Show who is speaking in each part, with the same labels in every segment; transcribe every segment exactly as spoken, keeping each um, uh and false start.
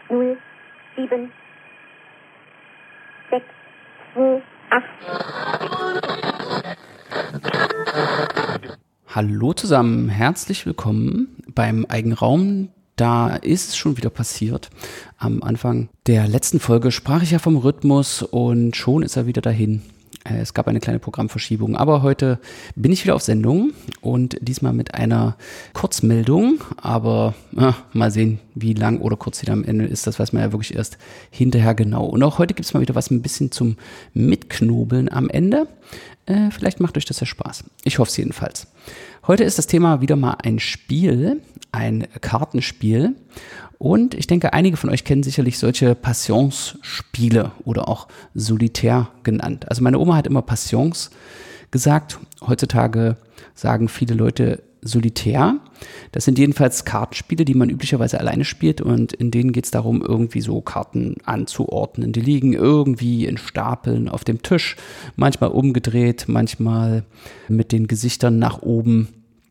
Speaker 1: null, sieben, sechs, zwei, acht.
Speaker 2: Hallo zusammen, herzlich willkommen beim Eigenraum. Da ist es schon wieder passiert. Am Anfang der letzten Folge sprach ich ja vom Rhythmus und schon ist er wieder dahin. Es gab eine kleine Programmverschiebung, aber heute bin ich wieder auf Sendung und diesmal mit einer Kurzmeldung, aber äh, mal sehen, wie lang oder kurz sie am Ende ist, das weiß man ja wirklich erst hinterher genau. Und auch heute gibt es mal wieder was ein bisschen zum Mitknobeln am Ende. Äh, vielleicht macht euch das ja Spaß. Ich hoffe es jedenfalls. Heute ist das Thema wieder mal ein Spiel, ein Kartenspiel. Und ich denke, einige von euch kennen sicherlich solche Passions-Spiele oder auch Solitär genannt. Also meine Oma hat immer Passions gesagt. Heutzutage sagen viele Leute Solitär. Das sind jedenfalls Kartenspiele, die man üblicherweise alleine spielt und in denen geht es darum, irgendwie so Karten anzuordnen. Die liegen irgendwie in Stapeln auf dem Tisch, manchmal umgedreht, manchmal mit den Gesichtern nach oben.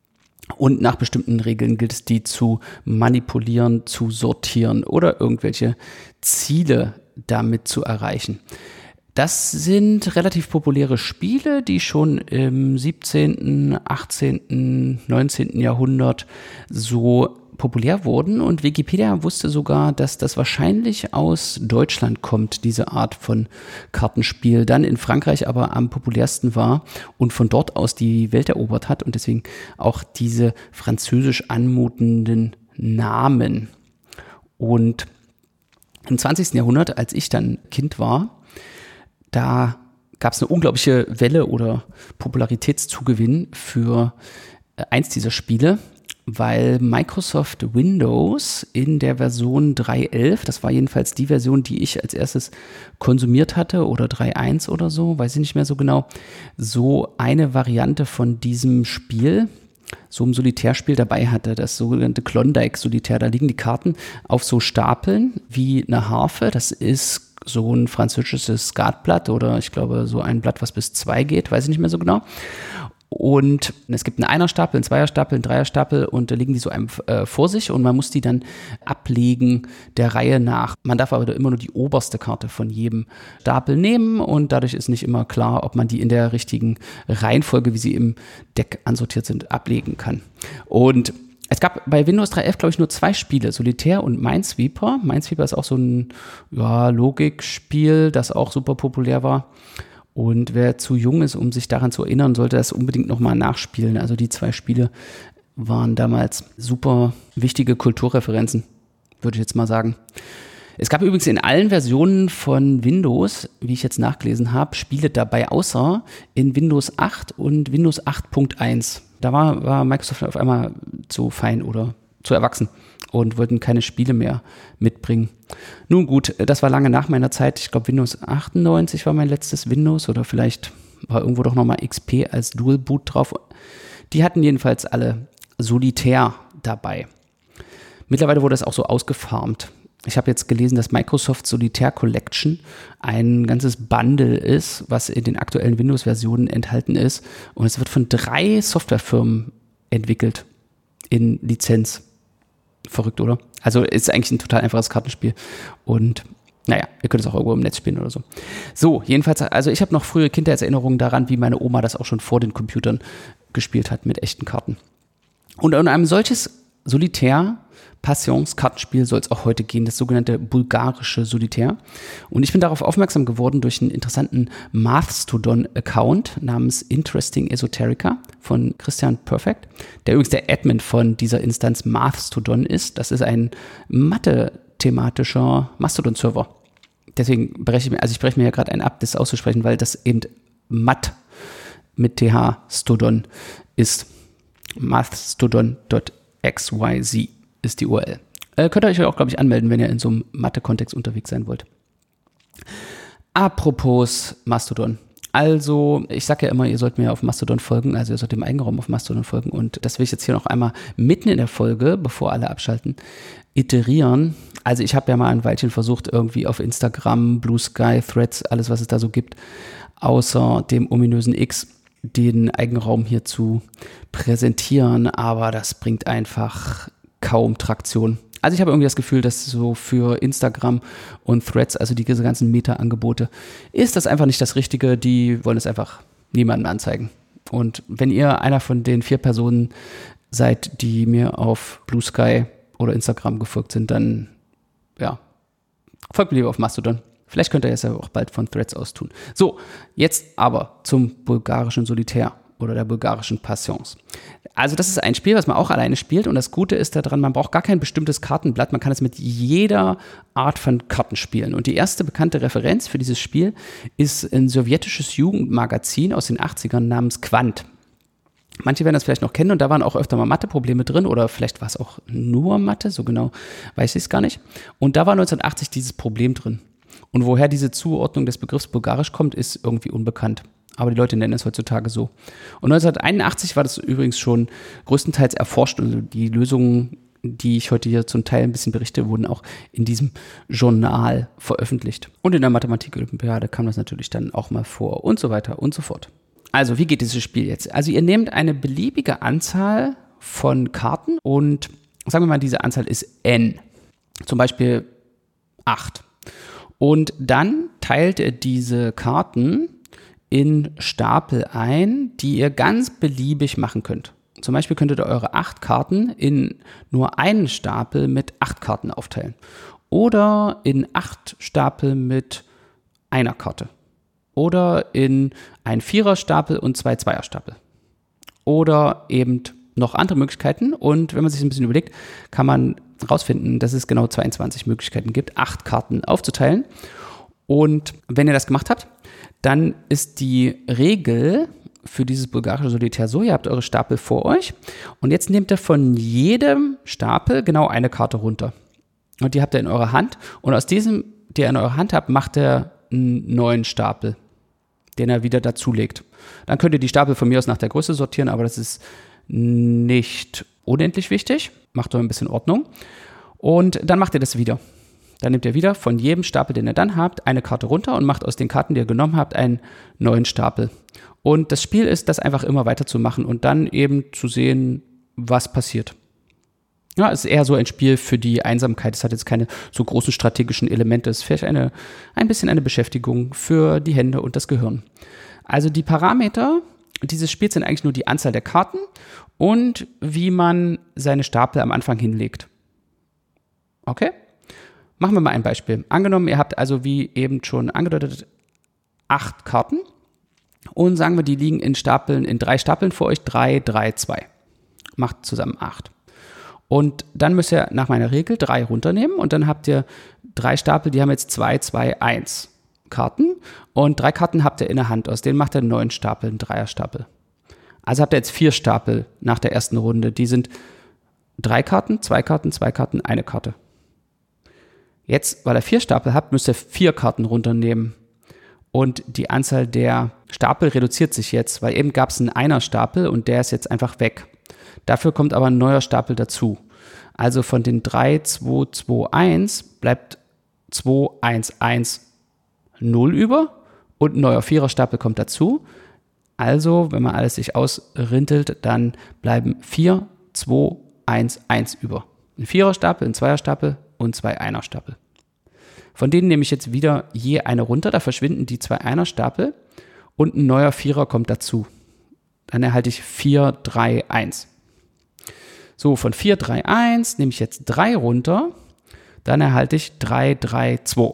Speaker 2: Und nach bestimmten Regeln gilt es, die zu manipulieren, zu sortieren oder irgendwelche Ziele damit zu erreichen. Das sind relativ populäre Spiele, die schon im siebzehnten, achtzehnten, neunzehnten Jahrhundert so populär wurden. Und Wikipedia wusste sogar, dass das wahrscheinlich aus Deutschland kommt, diese Art von Kartenspiel, dann in Frankreich aber am populärsten war und von dort aus die Welt erobert hat und deswegen auch diese französisch anmutenden Namen. Und im zwanzigsten Jahrhundert, als ich dann Kind war, da gab es eine unglaubliche Welle oder Popularitätszugewinn für eins dieser Spiele, weil Microsoft Windows in der Version drei Punkt elf, das war jedenfalls die Version, die ich als erstes konsumiert hatte, oder drei Punkt eins oder so, weiß ich nicht mehr so genau, so eine Variante von diesem Spiel, so ein Solitärspiel dabei hatte, das sogenannte Klondike-Solitär. Da liegen die Karten auf so Stapeln wie eine Harfe, das ist so ein französisches Skatblatt oder ich glaube so ein Blatt, was bis zwei geht, weiß ich nicht mehr so genau. Und es gibt einen Einerstapel, einen Zweierstapel, einen Dreierstapel und da liegen die so einem äh, vor sich und man muss die dann ablegen der Reihe nach. Man darf aber immer nur die oberste Karte von jedem Stapel nehmen und dadurch ist nicht immer klar, ob man die in der richtigen Reihenfolge, wie sie im Deck ansortiert sind, ablegen kann. Und es gab bei Windows drei Punkt elf, glaube ich, nur zwei Spiele, Solitär und Minesweeper. Minesweeper ist auch so ein ja, Logikspiel, das auch super populär war. Und wer zu jung ist, um sich daran zu erinnern, sollte das unbedingt nochmal nachspielen. Also die zwei Spiele waren damals super wichtige Kulturreferenzen, würde ich jetzt mal sagen. Es gab übrigens in allen Versionen von Windows, wie ich jetzt nachgelesen habe, Spiele dabei, außer in Windows acht und Windows acht Punkt eins. Da war, war Microsoft auf einmal zu fein oder zu erwachsen und wollten keine Spiele mehr mitbringen. Nun gut, das war lange nach meiner Zeit. Ich glaube, Windows achtundneunzig war mein letztes Windows oder vielleicht war irgendwo doch nochmal X P als Dual Boot drauf. Die hatten jedenfalls alle Solitär dabei. Mittlerweile wurde das auch so ausgefarmt. Ich habe jetzt gelesen, dass Microsoft Solitär Collection ein ganzes Bundle ist, was in den aktuellen Windows-Versionen enthalten ist. Und es wird von drei Softwarefirmen entwickelt in Lizenz. Verrückt, oder? Also ist eigentlich ein total einfaches Kartenspiel. Und naja, ihr könnt es auch irgendwo im Netz spielen oder so. So, jedenfalls, also ich habe noch frühe Kindheitserinnerungen daran, wie meine Oma das auch schon vor den Computern gespielt hat mit echten Karten. Und um ein solches Solitär Passions-Kartenspiel soll es auch heute gehen, das sogenannte bulgarische Solitär. Und ich bin darauf aufmerksam geworden durch einen interessanten Mastodon-Account namens Interesting Esoterica von Christian Perfect, der übrigens der Admin von dieser Instanz Mastodon ist. Das ist ein Mathe-thematischer Mastodon-Server. Deswegen breche ich mir, also ich breche mir ja gerade einen ab, das auszusprechen, weil das eben Mat mit T H Stodon ist. Mastodon Punkt x y z ist die U R L. Äh, könnt ihr euch auch, glaube ich, anmelden, wenn ihr in so einem Mathe-Kontext unterwegs sein wollt. Apropos Mastodon. Also, ich sage ja immer, ihr sollt mir auf Mastodon folgen, also ihr sollt dem Eigenraum auf Mastodon folgen und das will ich jetzt hier noch einmal mitten in der Folge, bevor alle abschalten, iterieren. Also ich habe ja mal ein Weilchen versucht, irgendwie auf Instagram, Blue Sky, Threads, alles, was es da so gibt, außer dem ominösen X, den Eigenraum hier zu präsentieren, aber das bringt einfach kaum Traktion. Also ich habe irgendwie das Gefühl, dass so für Instagram und Threads, also diese ganzen Meta-Angebote, ist das einfach nicht das Richtige. Die wollen es einfach niemandem anzeigen. Und wenn ihr einer von den vier Personen seid, die mir auf Blue Sky oder Instagram gefolgt sind, dann ja, folgt mir lieber auf Mastodon. Vielleicht könnt ihr es ja auch bald von Threads aus tun. So, jetzt aber zum bulgarischen Solitär oder der bulgarischen Patience. Also das ist ein Spiel, was man auch alleine spielt und das Gute ist daran, man braucht gar kein bestimmtes Kartenblatt, man kann es mit jeder Art von Karten spielen. Und die erste bekannte Referenz für dieses Spiel ist ein sowjetisches Jugendmagazin aus den achtzigern namens Quant. Manche werden das vielleicht noch kennen und da waren auch öfter mal Matheprobleme drin oder vielleicht war es auch nur Mathe, so genau weiß ich es gar nicht. Und da war neunzehnhundertachtzig dieses Problem drin. Und woher diese Zuordnung des Begriffs bulgarisch kommt, ist irgendwie unbekannt. Aber die Leute nennen es heutzutage so. Und neunzehnhunderteinundachtzig war das übrigens schon größtenteils erforscht. Und die Lösungen, die ich heute hier zum Teil ein bisschen berichte, wurden auch in diesem Journal veröffentlicht. Und in der Mathematik-Olympiade kam das natürlich dann auch mal vor und so weiter und so fort. Also, wie geht dieses Spiel jetzt? Also, ihr nehmt eine beliebige Anzahl von Karten und sagen wir mal, diese Anzahl ist n. Zum Beispiel acht. Und dann teilt ihr diese Karten in Stapel ein, die ihr ganz beliebig machen könnt. Zum Beispiel könntet ihr eure acht Karten in nur einen Stapel mit acht Karten aufteilen. Oder in acht Stapel mit einer Karte. Oder in einen Viererstapel und zwei Zweierstapel. Oder eben noch andere Möglichkeiten. Und wenn man sich ein bisschen überlegt, kann man rausfinden, dass es genau zweiundzwanzig Möglichkeiten gibt, acht Karten aufzuteilen. Und wenn ihr das gemacht habt, dann ist die Regel für dieses bulgarische Solitär so, ihr habt eure Stapel vor euch und jetzt nehmt ihr von jedem Stapel genau eine Karte runter. Und die habt ihr in eurer Hand und aus diesem, die ihr in eurer Hand habt, macht ihr einen neuen Stapel, den er wieder dazulegt. Dann könnt ihr die Stapel von mir aus nach der Größe sortieren, aber das ist nicht unendlich wichtig. Macht doch ein bisschen Ordnung. Und dann macht ihr das wieder. Dann nehmt ihr wieder von jedem Stapel, den ihr dann habt, eine Karte runter und macht aus den Karten, die ihr genommen habt, einen neuen Stapel. Und das Spiel ist, das einfach immer weiterzumachen und dann eben zu sehen, was passiert. Ja, es ist eher so ein Spiel für die Einsamkeit. Es hat jetzt keine so großen strategischen Elemente. Es ist vielleicht eine, ein bisschen eine Beschäftigung für die Hände und das Gehirn. Also die Parameter dieses Spiels sind eigentlich nur die Anzahl der Karten und wie man seine Stapel am Anfang hinlegt. Okay? Machen wir mal ein Beispiel. Angenommen, ihr habt also, wie eben schon angedeutet, acht Karten und sagen wir, die liegen in Stapeln, in drei Stapeln vor euch, drei, drei, zwei. Macht zusammen acht. Und dann müsst ihr nach meiner Regel drei runternehmen und dann habt ihr drei Stapel, die haben jetzt zwei, zwei, eins Karten und drei Karten habt ihr in der Hand. Aus denen macht ihr einen neuen Stapel, einen Dreierstapel. Also habt ihr jetzt vier Stapel nach der ersten Runde. Die sind drei Karten, zwei Karten, zwei Karten, eine Karte. Jetzt, weil ihr vier Stapel habt, müsst ihr vier Karten runternehmen. Und die Anzahl der Stapel reduziert sich jetzt, weil eben gab es einen Einer-Stapel und der ist jetzt einfach weg. Dafür kommt aber ein neuer Stapel dazu. Also von den drei, zwei, zwei, eins bleibt zwei, eins, eins, null über und ein neuer Viererstapel kommt dazu. Also, wenn man alles sich ausrintelt, dann bleiben vier, zwei, eins, eins über. Ein Viererstapel, ein Zweierstapel und zwei Einerstapel. Von denen nehme ich jetzt wieder je eine runter, da verschwinden die zwei Einerstapel und ein neuer Vierer kommt dazu. Dann erhalte ich vier, drei, eins. So, von vier, drei, eins nehme ich jetzt drei runter, dann erhalte ich drei, drei, zwei.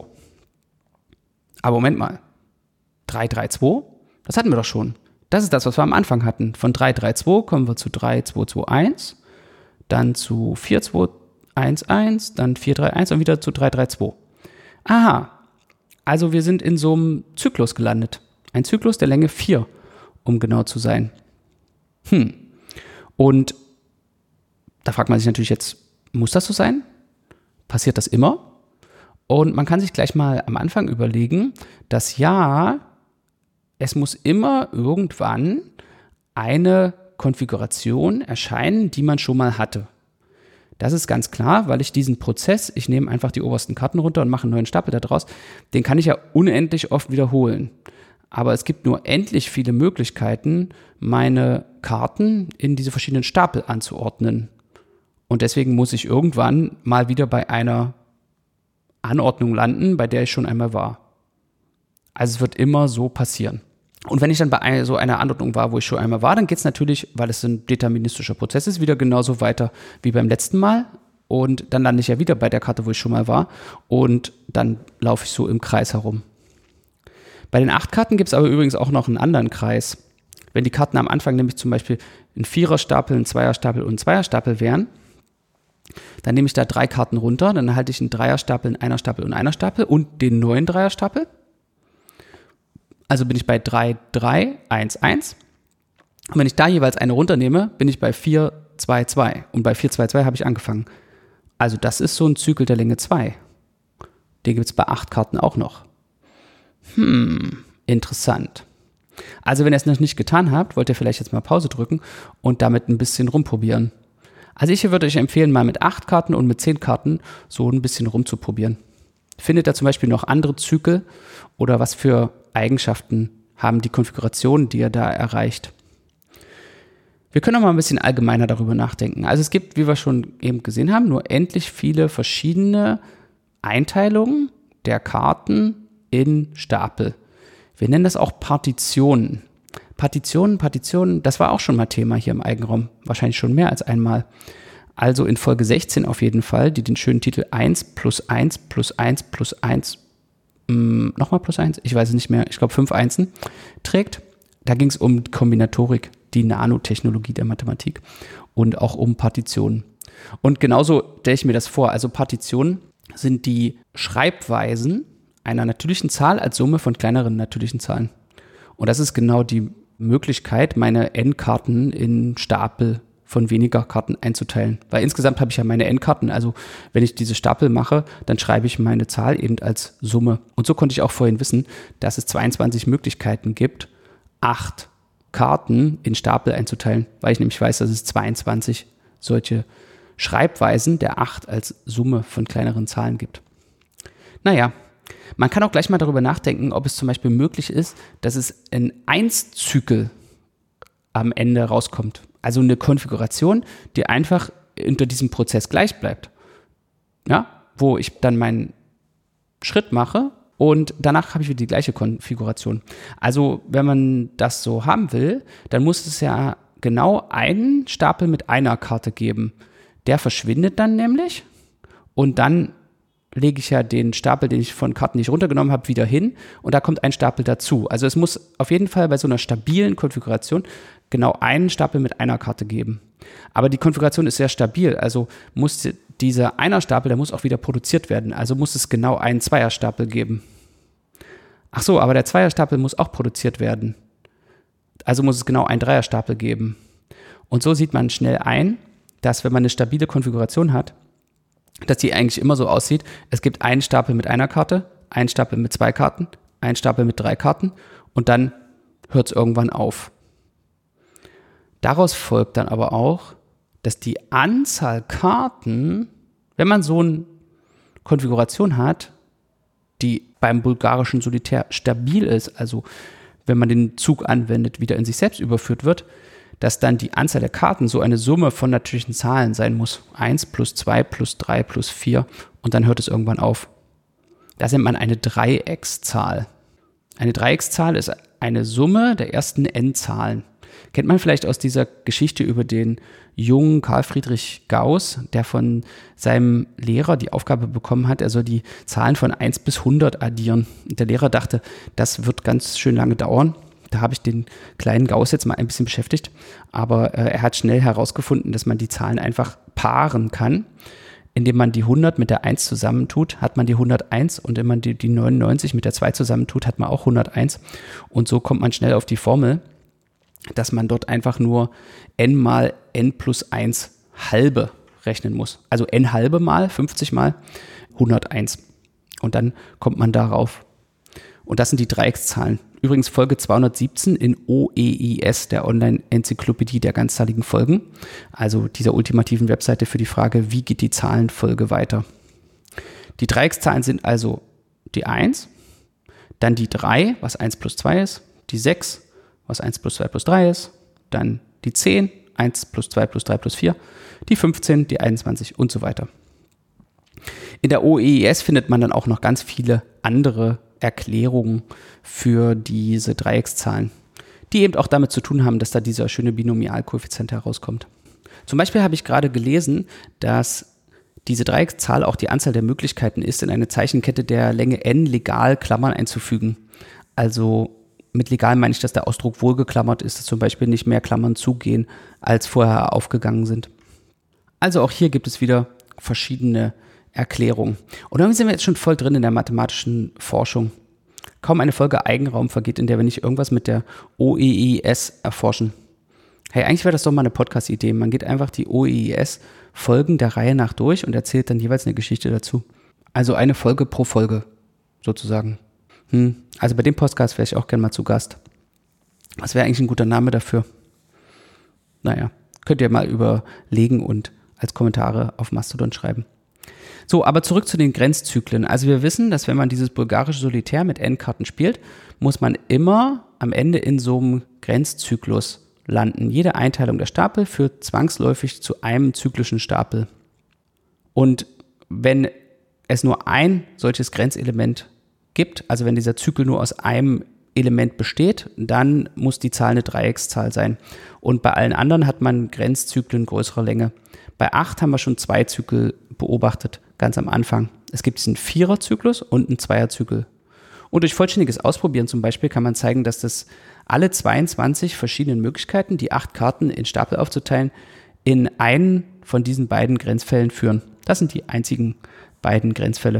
Speaker 2: Aber Moment mal, drei, drei, zwei, das hatten wir doch schon. Das ist das, was wir am Anfang hatten. Von drei, drei, zwei kommen wir zu drei, zwei, zwei, eins, dann zu vier, zwei, eins, eins, dann vier, drei, eins und wieder zu drei, drei, zwei. Aha, also wir sind in so einem Zyklus gelandet. Ein Zyklus der Länge vier, um genau zu sein. Hm. Und da fragt man sich natürlich jetzt, muss das so sein? Passiert das immer? Und man kann sich gleich mal am Anfang überlegen, dass ja, es muss immer irgendwann eine Konfiguration erscheinen, die man schon mal hatte. Das ist ganz klar, weil ich diesen Prozess, ich nehme einfach die obersten Karten runter und mache einen neuen Stapel daraus, den kann ich ja unendlich oft wiederholen. Aber es gibt nur endlich viele Möglichkeiten, meine Karten in diese verschiedenen Stapel anzuordnen. Und deswegen muss ich irgendwann mal wieder bei einer Anordnung landen, bei der ich schon einmal war. Also es wird immer so passieren. Und wenn ich dann bei so einer Anordnung war, wo ich schon einmal war, dann geht es natürlich, weil es ein deterministischer Prozess ist, wieder genauso weiter wie beim letzten Mal. Und dann lande ich ja wieder bei der Karte, wo ich schon mal war. Und dann laufe ich so im Kreis herum. Bei den acht Karten gibt es aber übrigens auch noch einen anderen Kreis. Wenn die Karten am Anfang nämlich zum Beispiel ein Viererstapel, ein Zweierstapel und ein Zweierstapel wären, dann nehme ich da drei Karten runter, dann halte ich einen Dreierstapel, einen Einerstapel und einen Einerstapel und den neuen Dreierstapel. Also bin ich bei drei, drei, eins, eins. Und wenn ich da jeweils eine runternehme, bin ich bei vier, zwei, zwei. Und bei vier, zwei, zwei habe ich angefangen. Also das ist so ein Zyklus der Länge zwei. Den gibt es bei acht Karten auch noch. Hm, interessant. Also wenn ihr es noch nicht getan habt, wollt ihr vielleicht jetzt mal Pause drücken und damit ein bisschen rumprobieren. Also ich würde euch empfehlen, mal mit acht Karten und mit zehn Karten so ein bisschen rumzuprobieren. Findet ihr zum Beispiel noch andere Zyklen oder was für Eigenschaften haben die Konfigurationen, die ihr da erreicht? Wir können auch mal ein bisschen allgemeiner darüber nachdenken. Also es gibt, wie wir schon eben gesehen haben, nur endlich viele verschiedene Einteilungen der Karten in Stapel. Wir nennen das auch Partitionen. Partitionen, Partitionen, das war auch schon mal Thema hier im Eigenraum, wahrscheinlich schon mehr als einmal. Also in Folge sechzehn auf jeden Fall, die den schönen Titel eins plus eins plus eins plus eins, mh, nochmal plus eins, ich weiß es nicht mehr, ich glaube fünf Einsen trägt. Da ging es um Kombinatorik, die Nanotechnologie der Mathematik und auch um Partitionen. Und genauso stelle ich mir das vor, also Partitionen sind die Schreibweisen einer natürlichen Zahl als Summe von kleineren natürlichen Zahlen. Und das ist genau die Möglichkeit, meine N-Karten in Stapel von weniger Karten einzuteilen. Weil insgesamt habe ich ja meine N-Karten, also wenn ich diese Stapel mache, dann schreibe ich meine Zahl eben als Summe. Und so konnte ich auch vorhin wissen, dass es zweiundzwanzig Möglichkeiten gibt, acht Karten in Stapel einzuteilen, weil ich nämlich weiß, dass es zweiundzwanzig solche Schreibweisen der acht als Summe von kleineren Zahlen gibt. Naja, man kann auch gleich mal darüber nachdenken, ob es zum Beispiel möglich ist, dass es ein eins-Zyklus am Ende rauskommt. Also eine Konfiguration, die einfach unter diesem Prozess gleich bleibt. Ja, wo ich dann meinen Schritt mache und danach habe ich wieder die gleiche Konfiguration. Also wenn man das so haben will, dann muss es ja genau einen Stapel mit einer Karte geben. Der verschwindet dann nämlich und dann lege ich ja den Stapel, den ich von Karten, die ich runtergenommen habe, wieder hin und da kommt ein Stapel dazu. Also es muss auf jeden Fall bei so einer stabilen Konfiguration genau einen Stapel mit einer Karte geben. Aber die Konfiguration ist sehr stabil, also muss dieser Einerstapel, der muss auch wieder produziert werden. Also muss es genau einen Zweierstapel geben. Ach so, aber der Zweierstapel muss auch produziert werden. Also muss es genau einen Dreierstapel geben. Und so sieht man schnell ein, dass wenn man eine stabile Konfiguration hat, dass die eigentlich immer so aussieht, es gibt einen Stapel mit einer Karte, einen Stapel mit zwei Karten, einen Stapel mit drei Karten und dann hört es irgendwann auf. Daraus folgt dann aber auch, dass die Anzahl Karten, wenn man so eine Konfiguration hat, die beim bulgarischen Solitär stabil ist, also wenn man den Zug anwendet, wieder in sich selbst überführt wird, dass dann die Anzahl der Karten so eine Summe von natürlichen Zahlen sein muss. eins plus zwei plus drei plus vier und dann hört es irgendwann auf. Das nennt man eine Dreieckszahl. Eine Dreieckszahl ist eine Summe der ersten n-Zahlen. Kennt man vielleicht aus dieser Geschichte über den jungen Carl Friedrich Gauss, der von seinem Lehrer die Aufgabe bekommen hat, er soll die Zahlen von eins bis hundert addieren. Und der Lehrer dachte, das wird ganz schön lange dauern. Da habe ich den kleinen Gauss jetzt mal ein bisschen beschäftigt, aber äh, er hat schnell herausgefunden, dass man die Zahlen einfach paaren kann. Indem man die hundert mit der eins zusammentut, hat man die hunderteins und wenn man die, die neunundneunzig mit der zwei zusammentut, hat man auch hunderteins und so kommt man schnell auf die Formel, dass man dort einfach nur n mal n plus eins halbe rechnen muss. Also n halbe mal fünfzig mal hunderteins und dann kommt man darauf. Und das sind die Dreieckszahlen. Übrigens Folge zweihundertsiebzehn in O E I S, der Online-Enzyklopädie der ganzzahligen Folgen. Also dieser ultimativen Webseite für die Frage, wie geht die Zahlenfolge weiter. Die Dreieckszahlen sind also die eins, dann die drei, was eins plus zwei ist, die sechs, was eins plus zwei plus drei ist, dann die zehn, eins plus zwei plus drei plus vier, die fünfzehn, die einundzwanzig und so weiter. In der O E E S findet man dann auch noch ganz viele andere Erklärungen für diese Dreieckszahlen, die eben auch damit zu tun haben, dass da dieser schöne Binomialkoeffizient herauskommt. Zum Beispiel habe ich gerade gelesen, dass diese Dreieckszahl auch die Anzahl der Möglichkeiten ist, in eine Zeichenkette der Länge n legal Klammern einzufügen. Also mit legal meine ich, dass der Ausdruck wohlgeklammert ist, dass zum Beispiel nicht mehr Klammern zugehen, als vorher aufgegangen sind. Also auch hier gibt es wieder verschiedene Erklärungen. Und dann sind wir jetzt schon voll drin in der mathematischen Forschung. Kaum eine Folge Eigenraum vergeht, in der wir nicht irgendwas mit der O E E S erforschen. Hey, eigentlich wäre das doch mal eine Podcast-Idee. Man geht einfach die O E E S-Folgen der Reihe nach durch und erzählt dann jeweils eine Geschichte dazu. Also eine Folge pro Folge, sozusagen. Hm. Also bei dem Podcast wäre ich auch gerne mal zu Gast. Was wäre eigentlich ein guter Name dafür? Naja, könnt ihr mal überlegen und als Kommentare auf Mastodon schreiben. So, aber zurück zu den Grenzzyklen. Also wir wissen, dass wenn man dieses bulgarische Solitär mit N-Karten spielt, muss man immer am Ende in so einem Grenzzyklus landen. Jede Einteilung der Stapel führt zwangsläufig zu einem zyklischen Stapel. Und wenn es nur ein solches Grenzelement gibt, also wenn dieser Zyklus nur aus einem Element besteht, dann muss die Zahl eine Dreieckszahl sein. Und bei allen anderen hat man Grenzzyklen größerer Länge. Bei acht haben wir schon zwei Zykel beobachtet, ganz am Anfang. Es gibt diesen Viererzyklus und einen Zweierzykel. Und durch vollständiges Ausprobieren zum Beispiel kann man zeigen, dass das alle zweiundzwanzig verschiedenen Möglichkeiten, die acht Karten in Stapel aufzuteilen, in einen von diesen beiden Grenzfällen führen. Das sind die einzigen beiden Grenzfälle.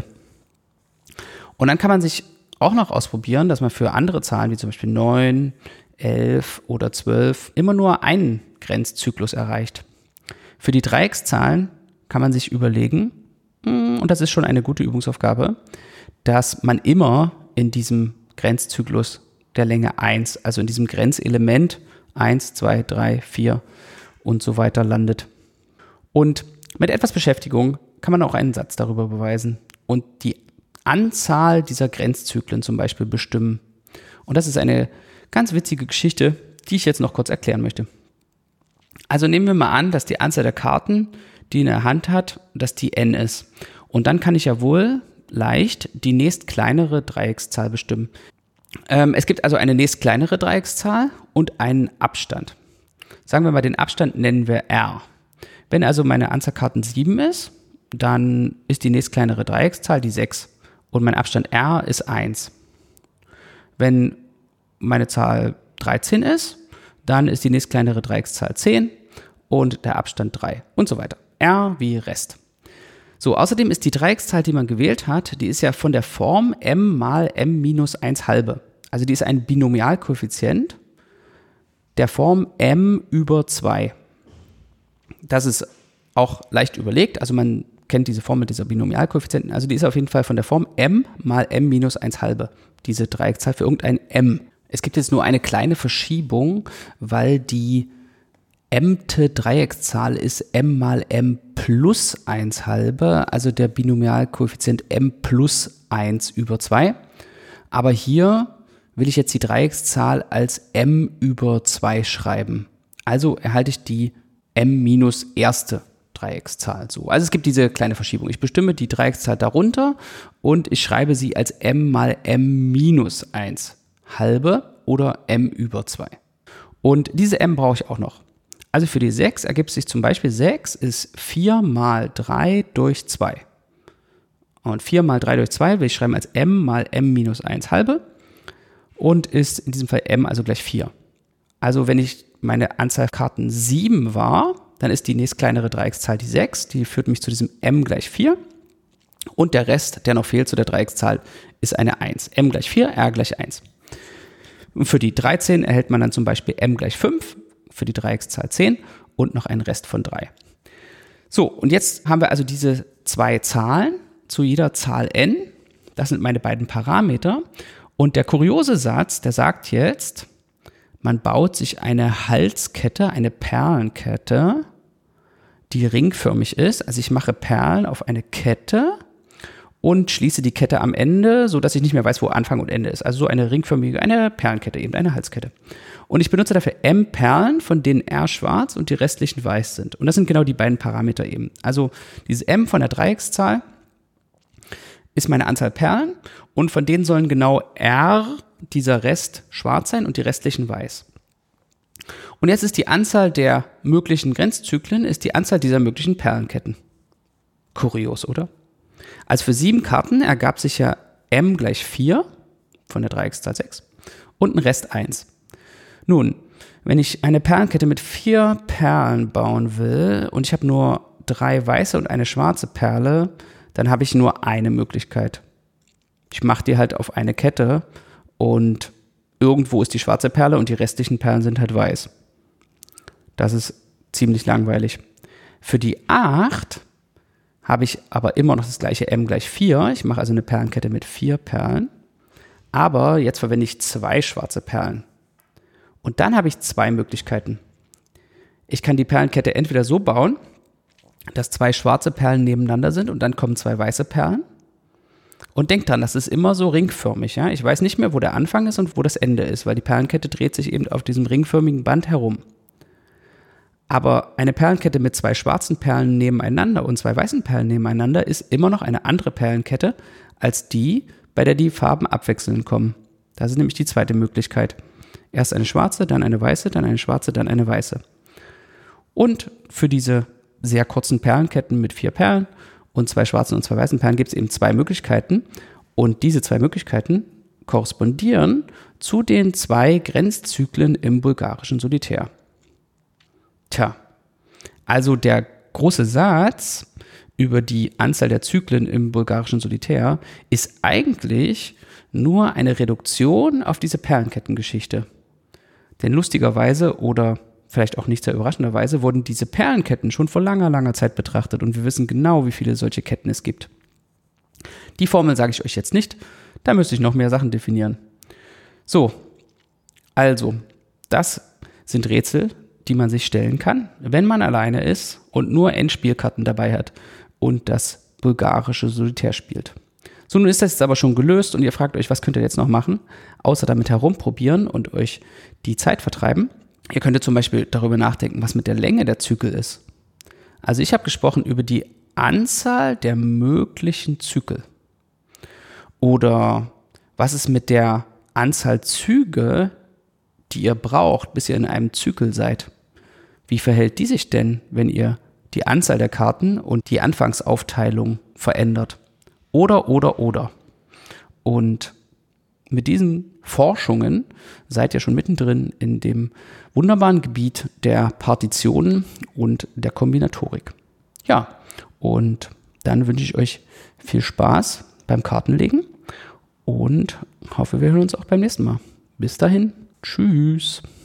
Speaker 2: Und dann kann man sich auch noch ausprobieren, dass man für andere Zahlen, wie zum Beispiel neun, elf oder zwölf, immer nur einen Grenzzyklus erreicht. Für die Dreieckszahlen kann man sich überlegen, und das ist schon eine gute Übungsaufgabe, dass man immer in diesem Grenzzyklus der Länge eins, also in diesem Grenzelement eins, zwei, drei, vier und so weiter landet. Und mit etwas Beschäftigung kann man auch einen Satz darüber beweisen und die Anzahl dieser Grenzzyklen zum Beispiel bestimmen. Und das ist eine ganz witzige Geschichte, die ich jetzt noch kurz erklären möchte. Also nehmen wir mal an, dass die Anzahl der Karten, die in der Hand hat, dass die n ist. Und dann kann ich ja wohl leicht die nächst kleinere Dreieckszahl bestimmen. Ähm, es gibt also eine nächst kleinere Dreieckszahl und einen Abstand. Sagen wir mal, den Abstand nennen wir r. Wenn also meine Anzahl Karten sieben ist, dann ist die nächst kleinere Dreieckszahl die sechs und mein Abstand r ist eins. Wenn meine Zahl dreizehn ist, dann ist die nächst kleinere Dreieckszahl zehn und der Abstand drei und so weiter. R wie Rest. So, außerdem ist die Dreieckszahl, die man gewählt hat, die ist ja von der Form m mal m minus eins halbe. Also die ist ein Binomialkoeffizient der Form m über zwei. Das ist auch leicht überlegt, also man kennt diese Form mit dieser Binomialkoeffizienten, also die ist auf jeden Fall von der Form m mal m minus eins halbe, diese Dreieckszahl für irgendein m. Es gibt jetzt nur eine kleine Verschiebung, weil die mte Dreieckszahl ist m mal m plus eins halbe, also der Binomialkoeffizient m plus eins über zwei. Aber hier will ich jetzt die Dreieckszahl als m über zwei schreiben. Also erhalte ich die m minus erste Dreieckszahl so. Also es gibt diese kleine Verschiebung. Ich bestimme die Dreieckszahl darunter und ich schreibe sie als m mal m minus eins halbe oder m über zwei. Und diese m brauche ich auch noch. Also für die sechs ergibt sich zum Beispiel, sechs ist vier mal drei durch zwei. Und vier mal drei durch zwei will ich schreiben als m mal m minus eins halbe und ist in diesem Fall m also gleich vier. Also wenn ich meine Anzahl Karten sieben war, dann ist die nächst kleinere Dreieckszahl die sechs, die führt mich zu diesem m gleich vier. Und der Rest, der noch fehlt zu der Dreieckszahl, ist eine eins. m gleich vier, r gleich eins. Und für die dreizehn erhält man dann zum Beispiel m gleich fünf, für die Dreieckszahl zehn und noch einen Rest von drei. So, und jetzt haben wir also diese zwei Zahlen zu jeder Zahl n. Das sind meine beiden Parameter. Und der kuriose Satz, der sagt jetzt, man baut sich eine Halskette, eine Perlenkette, die ringförmig ist. Also ich mache Perlen auf eine Kette und schließe die Kette am Ende, sodass ich nicht mehr weiß, wo Anfang und Ende ist. Also so eine ringförmige, eine Perlenkette, eben eine Halskette. Und ich benutze dafür M Perlen, von denen R schwarz und die restlichen weiß sind. Und das sind genau die beiden Parameter eben. Also dieses M von der Dreieckszahl ist meine Anzahl Perlen und von denen sollen genau R, dieser Rest, schwarz sein und die restlichen weiß. Und jetzt ist die Anzahl der möglichen Grenzzyklen, ist die Anzahl dieser möglichen Perlenketten. Kurios, oder? Also für sieben Karten ergab sich ja M gleich vier von der Dreieckszahl sechs und ein Rest eins. Nun, wenn ich eine Perlenkette mit vier Perlen bauen will und ich habe nur drei weiße und eine schwarze Perle, dann habe ich nur eine Möglichkeit. Ich mache die halt auf eine Kette und irgendwo ist die schwarze Perle und die restlichen Perlen sind halt weiß. Das ist ziemlich langweilig. Für die acht habe ich aber immer noch das gleiche M gleich vier. Ich mache also eine Perlenkette mit vier Perlen. Aber jetzt verwende ich zwei schwarze Perlen. Und dann habe ich zwei Möglichkeiten. Ich kann die Perlenkette entweder so bauen, dass zwei schwarze Perlen nebeneinander sind und dann kommen zwei weiße Perlen. Und denkt dran, das ist immer so ringförmig. Ja? Ich weiß nicht mehr, wo der Anfang ist und wo das Ende ist, weil die Perlenkette dreht sich eben auf diesem ringförmigen Band herum. Aber eine Perlenkette mit zwei schwarzen Perlen nebeneinander und zwei weißen Perlen nebeneinander ist immer noch eine andere Perlenkette als die, bei der die Farben abwechselnd kommen. Das ist nämlich die zweite Möglichkeit. Erst eine schwarze, dann eine weiße, dann eine schwarze, dann eine weiße. Und für diese sehr kurzen Perlenketten mit vier Perlen und zwei schwarzen und zwei weißen Perlen gibt es eben zwei Möglichkeiten. Und diese zwei Möglichkeiten korrespondieren zu den zwei Grenzzyklen im bulgarischen Solitär. Tja, also der große Satz über die Anzahl der Zyklen im bulgarischen Solitär ist eigentlich nur eine Reduktion auf diese Perlenkettengeschichte. Denn lustigerweise oder vielleicht auch nicht sehr überraschenderweise wurden diese Perlenketten schon vor langer, langer Zeit betrachtet und wir wissen genau, wie viele solche Ketten es gibt. Die Formel sage ich euch jetzt nicht, da müsste ich noch mehr Sachen definieren. So, also, das sind Rätsel, die man sich stellen kann, wenn man alleine ist und nur Endspielkarten dabei hat und das bulgarische Solitär spielt. So, nun ist das jetzt aber schon gelöst und ihr fragt euch, was könnt ihr jetzt noch machen, außer damit herumprobieren und euch die Zeit vertreiben. Ihr könntet zum Beispiel darüber nachdenken, was mit der Länge der Zykel ist. Also ich habe gesprochen über die Anzahl der möglichen Zykel. Oder was ist mit der Anzahl Züge, die ihr braucht, bis ihr in einem Zykel seid? Wie verhält die sich denn, wenn ihr die Anzahl der Karten und die Anfangsaufteilung verändert? Oder, oder, oder. Und mit diesen Forschungen seid ihr schon mittendrin in dem wunderbaren Gebiet der Partitionen und der Kombinatorik. Ja, und dann wünsche ich euch viel Spaß beim Kartenlegen und hoffe, wir hören uns auch beim nächsten Mal. Bis dahin, tschüss.